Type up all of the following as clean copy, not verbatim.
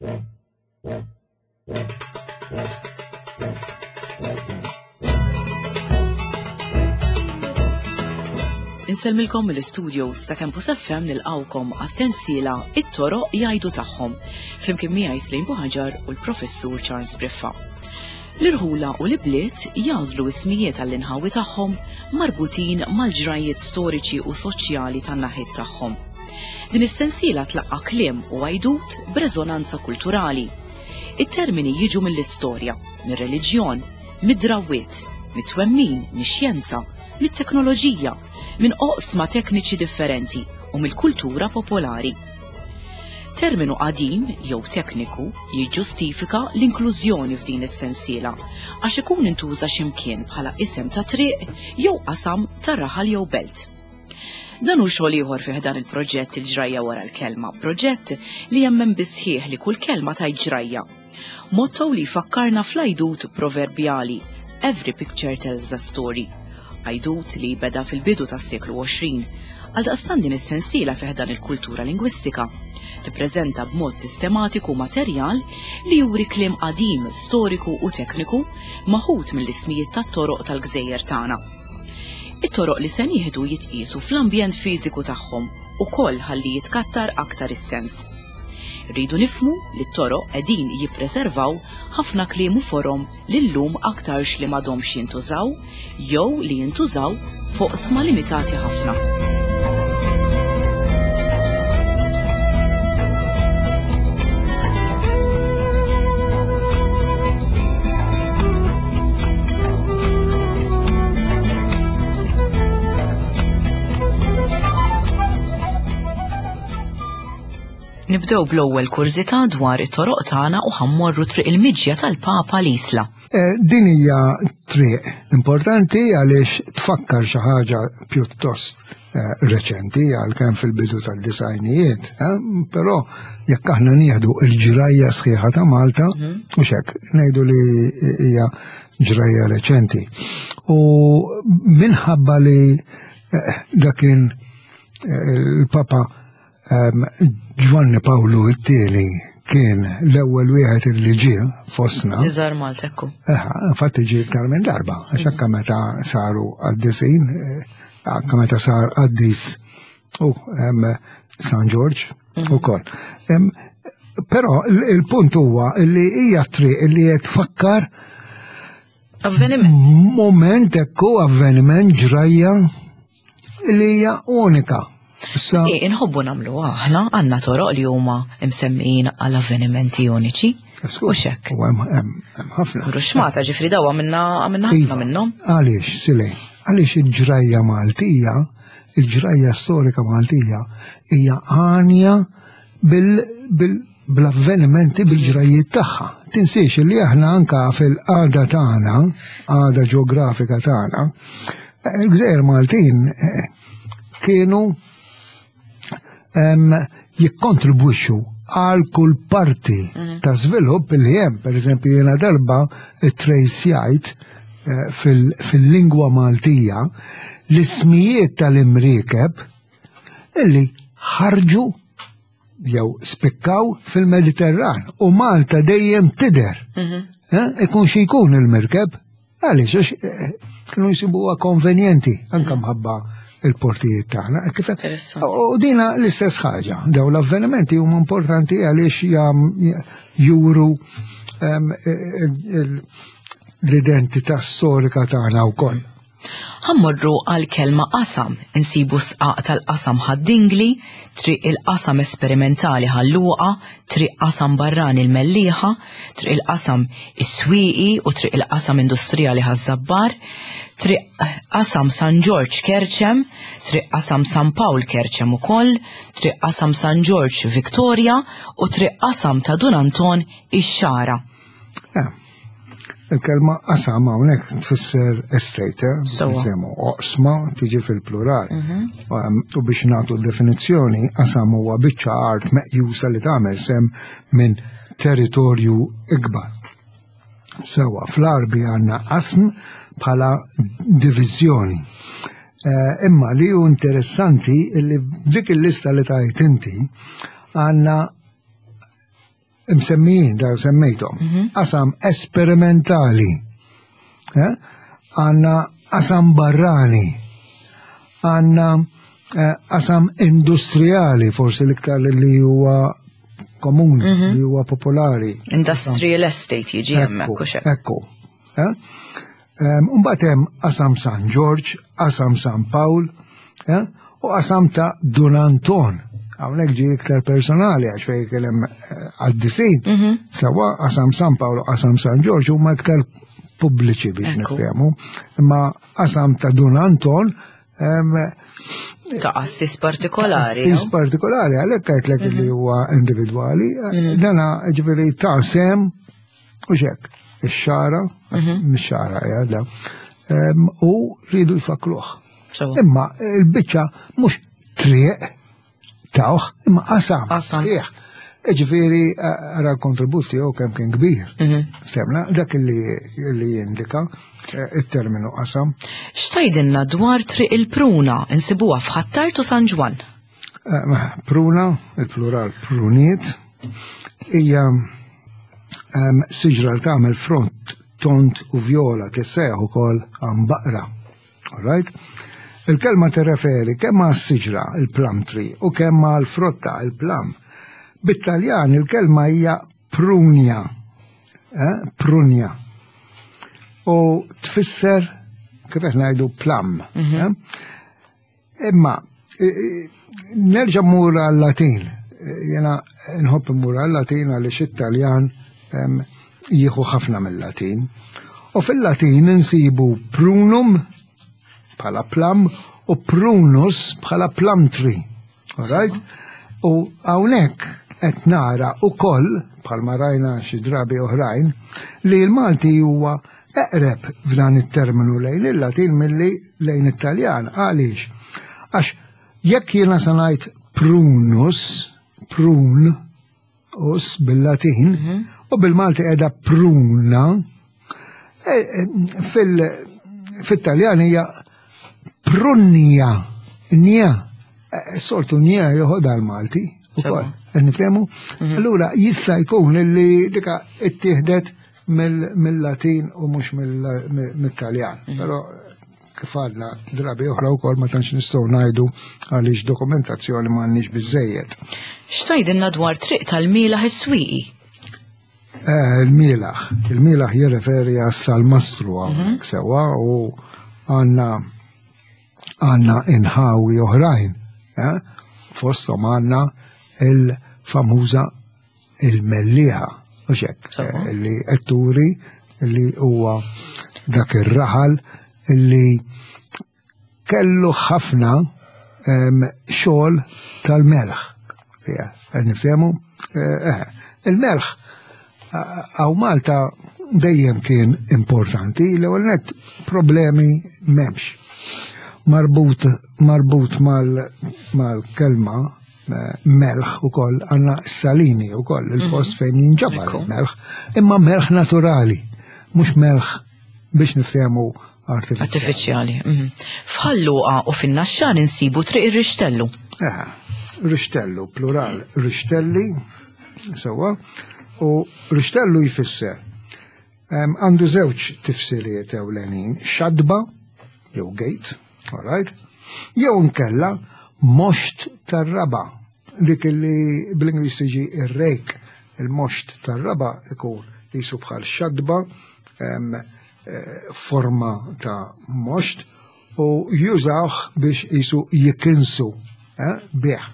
Inselmilkom mill-istudios ta' Campus FM nilqawkom għas-sensiela It-Toroq jgħidu tagħhom flimkien miegħi Slim Buħaġar u l-Professur Charles Briffa. L-irħula u l-ibliet jażlu ismijiet għall-inħawi tagħhom marbutin mal-ġrajiet storiċi u soċjali tan-naħiet tagħhom. Din is-sensiela tlaqqa kliem u għajdut b'reżonanza kulturali. It-termini jiġu mill-istorja, mir-reliġjon, mid-drawwiet, mit-twemmin, mix-xjenza, mit-teknoloġija, minn oqsma tekniċi differenti u mill-kultura popolari. Terminu qadim jew tekniku jiġġustifika l-inklużjoni f'din is-sensiela għax ikun intuża x'imkien bħala isem ta' triq jew qasam ta' raħal jew belt. Dan hu xogħol ieħor fih dan il-proġett il-ġrajja wara l-kelma, proġett li jemmen bisħieħ li kull kelma tgħid ġrajja. Motto li jfakkarna fl-għajdut proverbjali Every picture tells a story. Għajdut li beda fil-bidu tas-seklu 20, għaldaqstant din is-sensiela fih dan il-kultura lingwistika tippreżenta b'mod sistematiku materjal li juri kliem qadim, storiku u tekniku maħud mill-ismijiet tat-toroq tal-gżejjer tagħna. It-toroq li se nieħdu jitqisu fl-ambjent fiżiku tagħhom ukoll ħalli jitkattar aktar is-sens. Rridu nifhmu li t-toroq qegħdin jippreservaw ħafna kliem u forom li llum aktarx li m'għadhomx jintużaw jew li jintużaw fuq sma limitati ħafna. Nibdew bl-ewwel kurzita dwar it-toroq tagħna u ħammorru triq il-miġja tal-Papa l-Isla. Din hija triq importanti għaliex tfakkar xi ħaġa pjuttost reċenti għalkemm fil-bidu tad-disajnijiet, però jekk aħna nieħdu l-ġrajja sħiħa ta' Malta u hekk ngħidu li hija ġrajja reċenti. U minħabba li dakin il-Papa Giovanni Paolo II kien l-ewwel wieħed li ġie fostna. Iżgħar Maltekku. Infatti ġie iktar minn darba, għax hekk meta saru qaddisin, anke meta sar qaddis San George ukoll. Però il-punt huwa li hija triq li qed tfakkar moment ekku avveniment ġrajja li hija unika. Inħobbu nagħmlu aħna għandna toroq li huma msemmijin għal avvenimenti uniċi. U xekk. Hemm ħafna. Ruxmata ġifri daw għamilna ħafna minnhom. Għaliex, Silej, għaliex il-ġrajja Maltija, il-ġrajja storika Maltija hija għanja bil-avvenimenti bil-ġrajiet tagħha. Tinsiex li aħna anka fil-qagħda tagħna, għada ġeografika tagħna, il-Gżejjer Maltin kienu jikkontribwixxu għal kull parti ta' żvilupp li hemm, pereżempju jiena darba trejsjajt fil-lingwa Maltija l-ismijiet tal-imriekeb illi ħarġu jew spikkaw fil-Mediterran u Malta dejjem tidher. Ikun xi jkun il-merkeb għaliex kienu jsibuha konvenjenti anke mħabba il-portijiet tagħna. U dina l-istess ħaġa. Daw l-avvenimenti huma importanti għaliex juru l-identità storika tagħna wkoll. Ħammorru għal-kelma qasam, insibu sqaq tal-qasam ħaddingli, triq il-qasam esperimentali ħalluqa, triq qasam barrani l-mellieħa, triq il-qasam is-swieqi u triq il-qasam industrijali ħaż-żabbar, triq qasam San George Kerċem, triq qasam San Pawl Kerċem ukoll, triq qasam San George Victoria u triq qasam ta' Dunanton ix-Xara. Il-kelma qasam hawnhekk tfisser estate, oqsma tiġi fil-plural. U biex nagħtu d-definizzjoni, qasam huwa biċċa art meqjusa li tagħmel sem minn territorju ikbar. Sewa fl-Arbi għandna qasm bħala diviżjoni. Imma li hu interessanti li dik il-lista li tajt inti għandna msemmijin daw semmejtom. Qasam esperimentali. Għandna qasam barrani. Għandna qasam industrijali, forsi l-iktar li huwa komuni, li huwa popolari. Industrial estate jiġi hemmhekk u xek. Ekku. Mbagħad hemm qasam San George, qasam San Pawl, u qasam ta' Dunanton. Hawnhekk ġie iktar personali għax fejn kellem għaddisin. Sewa qasam San Pawl u qasam San George huma iktar pubbliċi biex nifhemu. Imma qasam ta' Dunanton ta' assis partikolari. Assis partikolari, għalhekk għajtlek li huwa individwali. Dana ġifieri ta' sem u xek. Ix-xara, mix-xara jgħadda, u rridu jfakruh. Imma il-biċċa mhux triq tawħ, imma qasam. Ġifieri ara l-kontributi jew kemm kien kbir. Femna, dak li jindika il-terminu qasam. X'tajdilna dwar triq il-Pruna insibuha f'Ħattart u San Ġwan? Pruna, il-plural pruniet, hija siġra li tagħmel front, tont u vjola tisseħ ukoll għambaqra. All right? Il-kelma tirreferi kemm għas-siġra, il-plum tree, u kemm għall-frotta, il-plum. Bit-Taljan il-kelma hija prunja. Prunja. U tfisser kif qed ngħidu plum. Imma nerġa' mmur għal-Latin. Jena nħobb immur għal-Latin għaliex it-Taljan jieħu ħafna mill-Latin. U fil-Latin insibu prunum bħala plum u prunus bħala plum tree. All right? U hawnhekk qed nara wkoll bħalma rajna xi drabi oħrajn li l-Malti huwa eqreb f'dan it-terminu lejn il-Latin milli lejn it-Taljan. Għaliex? Għax jekk jiena se ngħid prunus, prunus bil-Latin, u bil-Malti qiegħda pruna, fil-Taljan hija prunja, nja. Soltu nja joħodha l-Malti. Nifhemu? Allura jista' jkun li dika ittieħdet mill-Latin u mhux mill-Taljan. Però kif għadna drabi oħra wkoll ma tantx nistgħu ngħidu għaliex dokumentazzjoni m'għandniex biżżejjed. X'tgħidilna dwar triq tal-Mielaħ is-Swieqi? Il-Mielaħ jirreferi għas-Salmastru hawnhekk sewwa u għandna inħawi oħrajn. Fosthom għandna il-famuża il-mellieħa, u xek, li etturi li huwa dak ir-raħal li kellu ħafna xogħol tal-melħ. Nifhemu? Il-melħ għaw Malta dejjem kien importanti, l-ewwel net problemi m'hemmx. Marbut mal-kelma melħ ukoll għandna salini ukoll il-post fejn jinġabar il-melħ, imma melħ naturali, mhux melħ biex nifhemu artifiċjali. F'Ħalluqa u fin-Naxxar insibu triq ir-Rixtellu. Rixtellu, plural, Rixtelli, sewwa, u Rixtellu jfisser. Għandu żewġ tifsirijiet ewlenin, xadba, jew gate, all right, jew nkella moxt tar-raba, dik li bl-Ingliż tiġi ir-rejk, il-moxt tar-raba ikun jisu bħal xadba, forma ta' moxt, u jużawh biex jisu jikinsu bieħ.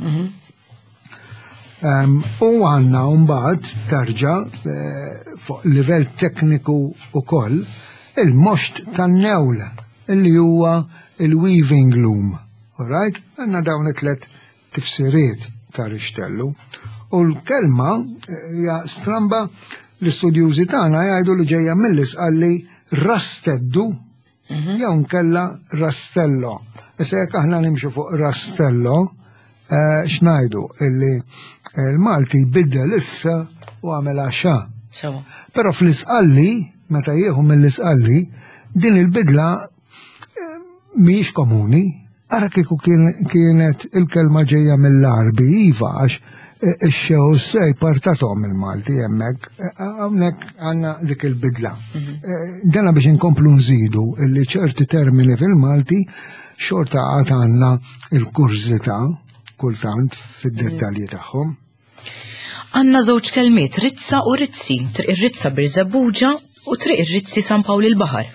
U għanna mbagħad tarġa fuq livell tekniku ukoll il-moxt tan-newla li huwa il-weaving loom. All right? Għanna dawn it-tlet tifsiriet ta' Rixtellu. U l-kelma hija stramba l-istudjużi tagħna jgħidu li ġejja mill-isqalli rasteddu jew nkella rastello. Issa jekk aħna nimxu fuq rastello, x'ngħidu illi il-Malti jbiddel issa u għamel xa. Però fl-isqalli, meta jieħu mill-isqalli, din il-bidla mhijiex komuni. Ara kieku kienet il-kelma ġejja mill-Arbi, iva, għax ix-xew sej partatom il-Malti hemmhekk, hawnhekk għandna dik il-bidla. Dana biex inkomplu nżidu illi ċerti termini fil-Malti xorta għad għandna il-kurzita kultant fid-dettalji tagħhom. Għandna żewġ kelmiet, Rizza u Rizzi, triq ir-Rizza bir-Żebbuġa u triq ir-Rizzi San Pawl il-Baħar.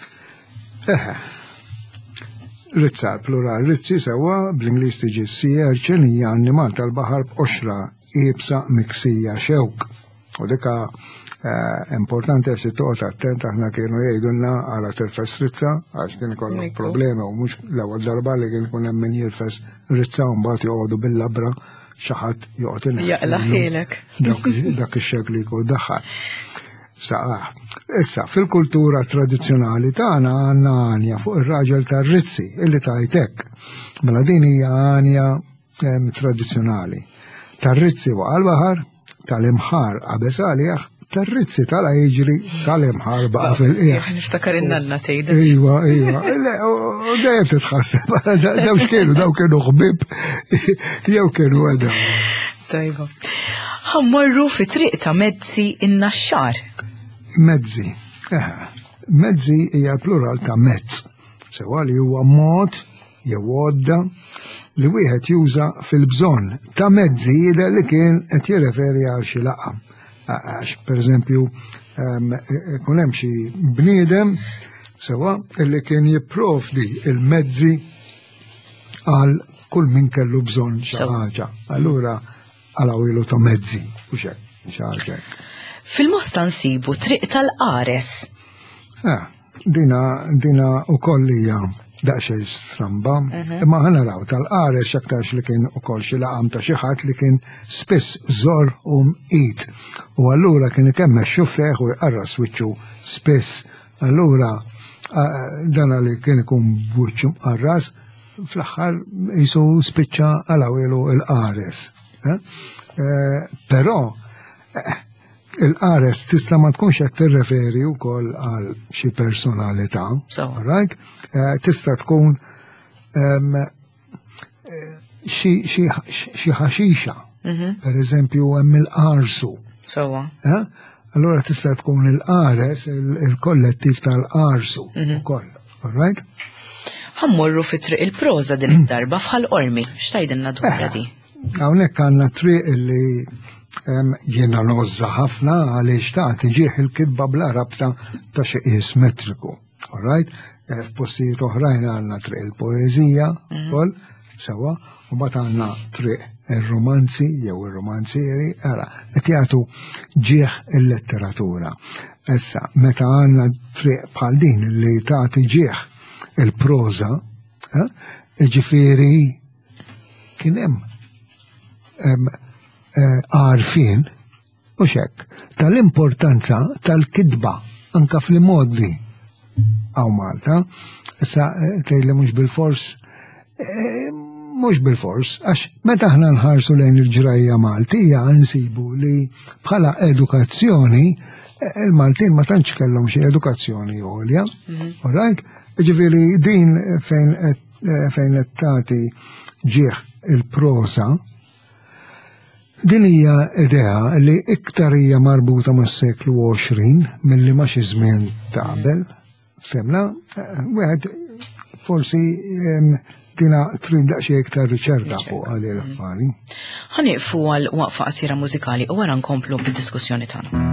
Rizza, plural, Rizzi sewa bl-Ingliż tiġi sea urchin hija annimal tal-baħar b'qoxra iebsa miksija xewk. U dika importanti għax toqgħod attent aħna kienu jgħidulna għala tirfes Rizza għax kien ikollhom problemi u mhux l-ewwel darba li kien ikun hemm min jirfes Rizza u mbagħad joqogħdu bil-labra xi ħadd joqgħod jaqlaħilek. Dak ix-xekk li jkun daħħal. Issa, fil-kultura tradizzjonali tagħna għandna għanja fuq ir-raġel tar-Rizzi illi tajtek. Mela din hija għanja tradizzjonali. Tar-Rizzi waqa' l-baħar, tal-imħar qabeż għalih, tar-Rizzi tal-jiġri tal-imħar baqa' fil-qiegħ. Niftakar in-nanna tgħidha. Iva. U dejjem titħasseb daw kienu ħbieb jew kienu għedha. Tajba. Ħammorru fi triq ta' mezzi in-naxxar. Mezzi. Mezzi hija plural ta' mezz. Sewa li huwa mod jew għodda li wieħed juża fil-bżonn ta' mezzi jidher li kien qed jirreferi għal xi laqam. Għax pereżempju kun hemm xi bniedem sewa li kien jipprovdi il-mezzi għal kull min kellu bżonn xi ħaġa. Allura għalaw ilu ta' mezzi u xi Fil-Mosta nsibu triq tal-Qares. Dina ukoll hija daqsxejn stramba, imma ħanaraw tal-Qares aktarx li kien ukoll xi laqam ta' xi ħadd li kien spiss żor u mqit. U allura kien ikemmexxu feħ u jqarras wiċċu spiss. Allura dana li kien ikun b'wiċċu mqarras fl-aħħar jisu spiċċa għalawilu il-Qares. Però il-Qares tista' ma tkunx qed tirreferi wkoll għal xi personalità, right? Tista' tkun xi ħaxixa. Pereżempju hemm il-qarsu. Allura tista' tkun il-Qares il-kollettiv tal-qarsu ukoll, right? Ħammorru fi triq il-proża din id-darba fħal-Qormi, x'tgħidilna dwarha di? Hawnhekk għandna triq li jiena nozza ħafna għaliex tagħti ġieħ il-kitba bla rabta ta' xi qies metriku. All right? F'postijiet oħrajn għandna triq il-poeżija ukoll sewa u mbagħad għandna triq ir-romanzi jew ir-romanzieri qed jagħtu ġieħ il-letteratura. Issa meta għandna triq bħal din li tagħti ġieħ il-proża, ġifieri kien hemm għarfien u xek tal-importanza tal-kidba anka fl-modi għaw Malta. Issa tgħidli mhux bil-fors, għax meta aħna nħarsu lejn il-ġrajja Maltija nsibu li bħala edukazzjoni il-Maltin ma tantx kellhom xi edukazzjoni għolja, all right? Ġifieri din fejn qed tagħti ġieħ il-prosa, din hija idea li iktar hija marbuta mas-seklu 20 milli ma xi żmien ta' qabel. Femna, wieħed forsi dina trid daqsxejn iktar riċerka fuq għal l-affari. Ħanieqfu għal waqfa qasira mużikali u wara nkomplu bid-diskussjoni tagħna.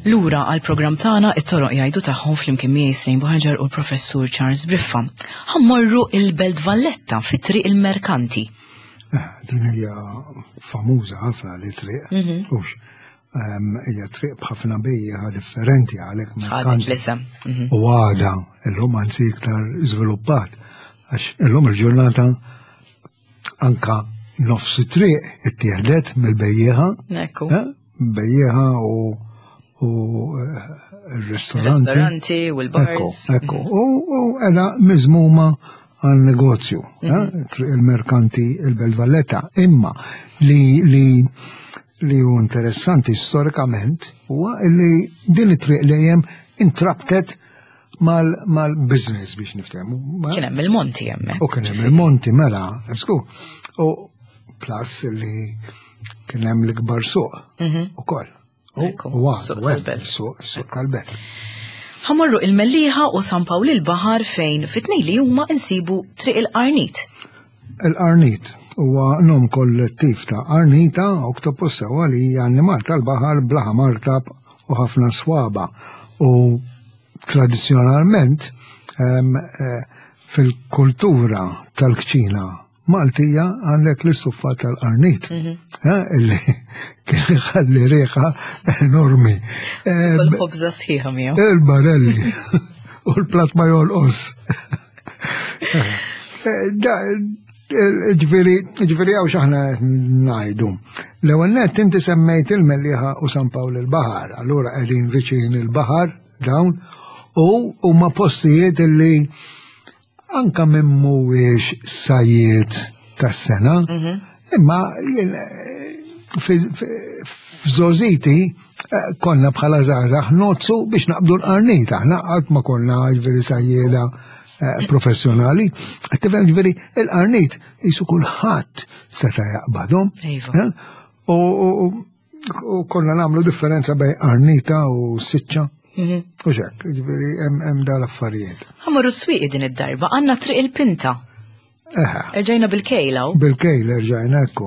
Lura għal-programm tagħna it-toroq jgħidu tagħhom flimkien miegħi Slim Buħaġar u l-Professur Charles Briffa. Ħammorru il-Belt Valletta fit-triq il-Merkanti. Din hija famuża ħafna li triq. Hija triq b'ħafna bejja differenti għalhekk Merkanti. U għada illum anzi iktar żviluppat għax illum il-ġurnata anka nofs triq ittieħdet mill-bejjeħa. Bejjeħa u il-ristoranti u l-bars. U għeda mizmuma għal negozju, il-Merkanti, il-Belt Valletta. Imma li u interessanti storikament huwa li din it-triq li jem intrabtet mal-business biex niftehmu. Kien hemm il-monti hemmhekk. U kien hemm il-monti mela, u plus li kien hemm l-ikbar suq ukoll. Suq tal-Belt. Ħamorru il-Mellieħa u San Pawl il-Baħar fejn fit-tnejn li huma insibu triq il-Qarnit. Il-Qarnit huwa nom kollettiv ta' Qarnita oktopus sewwa li hija annimal tal-baħar bla martab u ħafna swaba. U tradizzjonalment fil-kultura tal-kċina Maltija għandek l-istuffa tal-Qarnit, illi kien ħalli riħa enormi. Il-ħobża sħiħa miegħu. Il-barelli u l-plat ma jolqos. Ġifieri hawn x'aħna ngħidu. L-ewwel nett inti semmejt il-Mellieħa u San Pawl il-Baħar, allura qegħdin viċin il-baħar dawn u huma postijiet illi anka minn mhuwiex sajjiet tas-sena, imma f'Żożiti konna bħala żgħażagħ nozzu biex naqbdu l-Qarnit, aħna qatt ma konna ġifieri sajjieda professjonali, ġifieri il-Qarnit qisu kulħadd seta' jaqbadhom. U konna nagħmlu differenza bejn Qarnita u Siċċa. U xek, ġveri, hemm dal-affarijiet. Ħamorru s-swieqi din id-darba, għandna triq il-Pinta. Erġajna bil-kejla. Bil-kejl erġajna, ekku.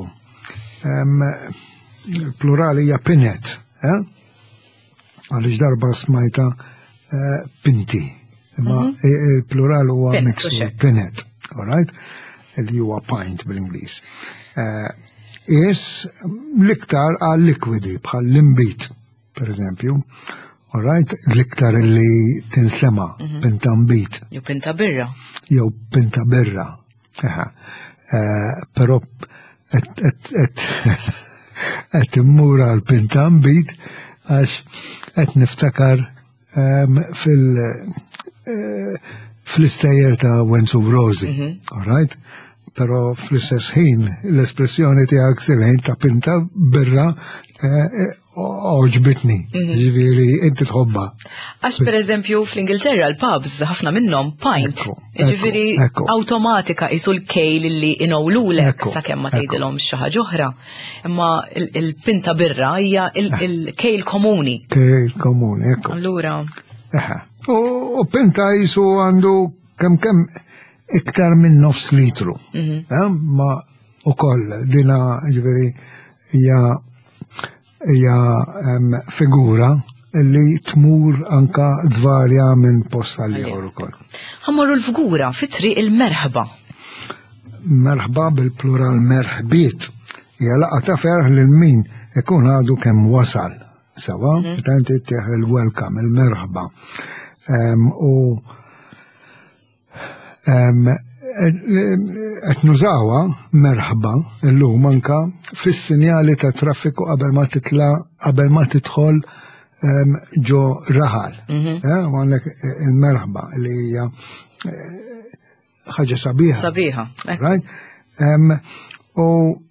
Plurali hija Pinet, għaliex darba smajta Pinti. Imma il-plural huwa mixtu Pinet, all right? Li huwa pint bil-Ingliż. Is l-iktar għal likwidi bħal l-imbit, per eżempju. All right, l-iktar li tinslema, pinta mbit. Jew pinta birra. Jew pinta birra. Però qed immura l-pinta mbit għax qed niftakar fl-istejjer ta' Wenzu Rosi. All right? Però fl-istess ħin l-espressjoni tiegħek silejn ta' pinta birra oġbitni, ġiviri, inti tħobba. Għax per eżempju fl-Ingilterra l-pubs ħafna minnhom pint, ġiviri automatika jisu l-kejl li inowlulek sakemm ma tgħidilhom xi ħaġa oħra. Imma il-pinta birra hija il-kejl komuni. Kejl komuni, ekku. Allura. U pinta jisu għandu kemm iktar minn nofs litru. Ma ukoll dina ġiviri hija figura li tmur anka dvarja minn posta li ieħor ukoll. Ħammorru l-figura fit-triq il-merħba. Merħba bil-plural merħbiet. Hija laqgħa ta' ferħ lil min ikun għadu kemm wasal. Sewa, tant ittieħ il-welcome, il-merħba. Qed nużawha merħba illum anka fis-sinjali ta' traffiku qabel ma tidħol ġo raħal. Għandek il-merħba li hija ħaġa sabiħa. Sabiħa. U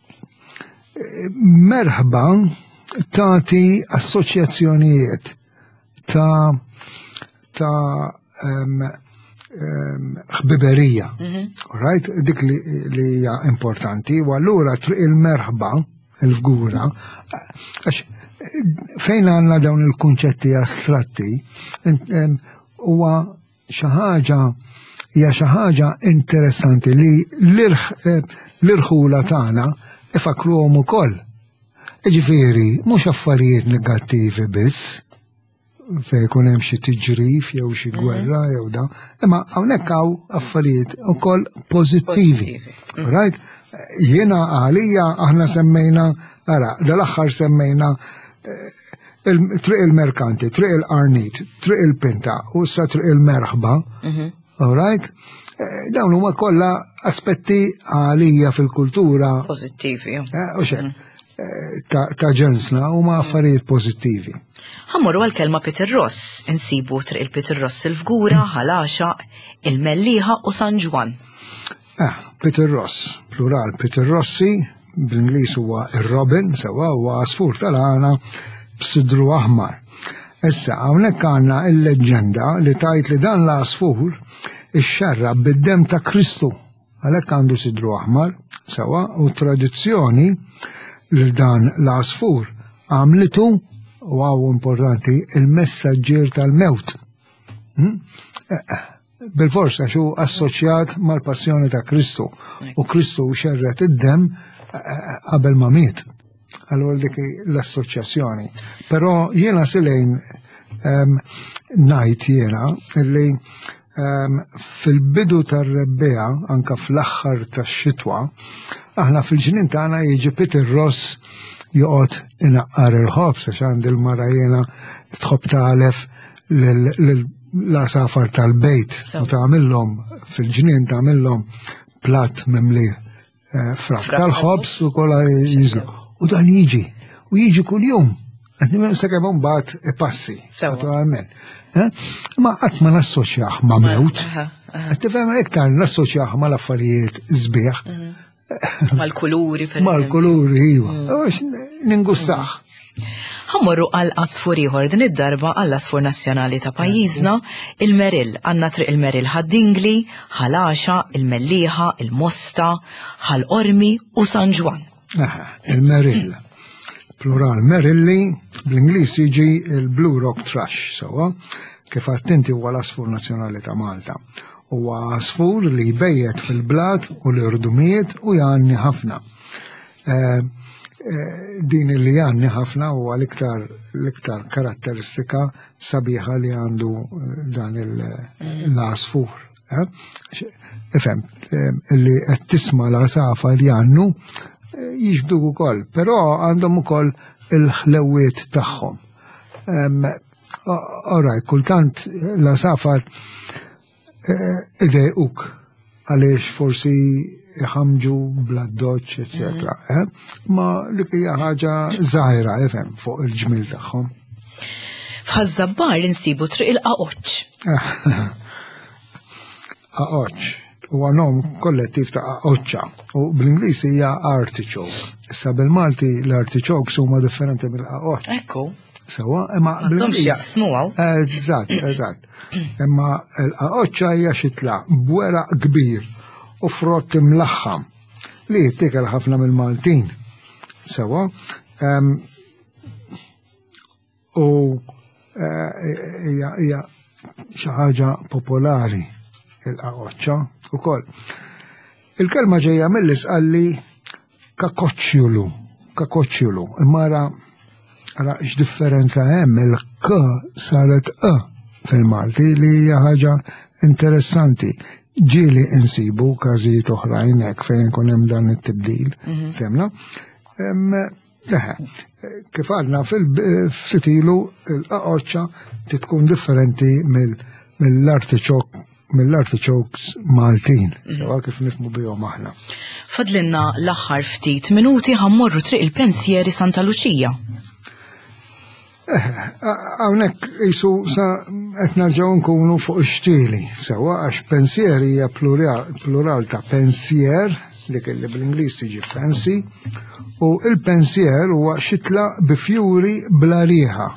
merħba tagħti assoċjazzjonijiet ta' ħbiberija. Right? Dik li hija importanti, u allura triq il-merħba, il-fgura, għax fejn għandna dawn il-kunċetti astratti, huwa xi ħaġa hija xi ħaġa interessanti li l-irħula tagħna ifakruhom ukoll. Ġifieri, mhux affarijiet negattivi biss, fejn ikun hemm xi tiġrif jew xi gwerra jew da, imma hawnhekk hawn affarijiet ukoll pożittivi. Right? Jiena għalija aħna semmejna, dal-aħħar semmejna triq il-Merkanti, triq il-Qarnit, triq il-Pinta u issa triq il-Merħba. All right? Dawn huma kollha aspetti għalija fil-kultura pożittivi. Ta' ġensna huma affarijiet pożittivi. Ħammorru għal-kelma Peter Ross, insibu triq il-Peter Ross il-Fgura, Ħalaxa, il-Mellieħa u San Ġwan. Peter Ross, plural Peter Rossi, bl-Ingliż huwa ir-Robin, sewa huwa għasfur tal-għana b'sidru aħmar. Issa hawnhekk għandna l-leġġenda li tajt li dan l-għasfur ix-xarra bid-dem ta' Kristu. Għalhekk għandu sidru aħmar, sewa u tradizzjoni li dan l-għasfur għamlitu u għaw importanti il-messaġġier tal-mewt. Bil-fors għaxu assoċjat mal-passjoni ta' Kristu u Kristu xerret id-dem qabel ma miet. Allora dik l-assoċjazzjoni. Però jiena silejn najt jiena li fil-bidu tar-rebbija anka fl-aħħar tax-xitwa aħna fil-ġnien tagħna jiġi Peter Ross joqgħod inaqqar il-ħobs għax għandi l-mara jiena tħobb tagħlef l-asafar tal-bejt u tagħmilhom fil-ġnien tagħmilhom platt mimli frak tal-ħobs u kollha jiżlu. U dan jiġi kuljum. Sakemm mbagħad passi naturalment. Ma qatt ma nassoċjah ma' mewt. Tifhem iktar nassoċjah mal-affarijiet sbieħ. Mal-kuluri, mal-kuluri, iva. Ningustaħ. Ħammorru għal-asfur ieħor din id-darba għall-asfur nazzjonali ta' pajjiżna, il-Meril. Għandna triq il-Meril ħad-Dingli, Ħalaxa, il-Mellieħa, il-Mosta, ħal-Qormi u San Ġwan. Il-Meril. Plural Merilli, bl-Ingliż jiġi il-Blue Rock Thrush, sewa, kif għattinti huwa l-asfur nazzjonali ta' Malta. Huwa asfur li jbejjed fil-blat u l-irdumijiet u janni ħafna. Din li janni ħafna huwa l-iktar karatteristika sabiħa li għandu dan l-asfur. Ifhem, li qed tisma' l-asafar jannu jiġbdu ukoll, però għandhom ukoll il-ħlewiet tagħhom. Oraj, kultant l-asafar idejquk għaliex forsi jħamġu bladdoċ, etc. Ma dik hija ħaġa żgħira fuq il-ġmil tagħhom. F'Ħażabbar insibu triq il-Qaqoċ. Qaqoċ huwa nom kollettiv ta' qaqoċċa u bl-Ingliż hija artichoke. Issa bil-Malti l-artichokes huma differenti mill-qaqoċ. Ekku. Sewa, imma għandhomx jaqsmu għaw. Eżatt. Imma l-qaqoċċa hija xitla bweraq kbir u frott imlaħħam li jittikel ħafna mill-Maltin. Sewa, u hija xi ħaġa popolari il-qaqoċċa ukoll. Il-kelma ġejja mill-isqalli kakoċjulu. Imma ara x'differenza hemm il-k saret fil-Malti li hija ħaġa interessanti. Ġieli insibu każijiet oħrajn hekk fejn ikun hemm dan it-tibdil, femna. Kif għadna fil-fitilu il-qaqoċċa tkun differenti mill-artichokes Maltin, sewa kif nifmu bihom aħna. Fadlinna l-aħħar ftit minuti ħammorru triq il-Pensieri Santa Luċija. Hawnhekk qisu sa qed nerġgħu nkunu fuq ix-xtieli, sewa għax pensieri hija plural ta' pensier, dik li bl-Ingliż tiġi fancy, u il-pensier huwa xitla bi fjuri bla rieħa.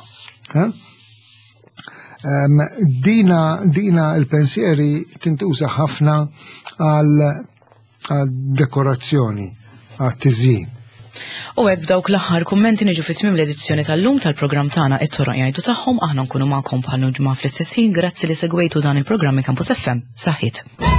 Dina il-pensieri tintuża ħafna għal dekorazzjoni, għat tiżjien. U hekk b'dawk l-aħħar kummenti niġu fit-tmiem l-edizzjoni tal-lum tal-programm tagħna it-toroq jgħidu tagħhom aħna nkunu magħkom bħal ġimgħa fl-istess ħin, grazzi li segwejtu dan il-programm Campus FM. Saħħit.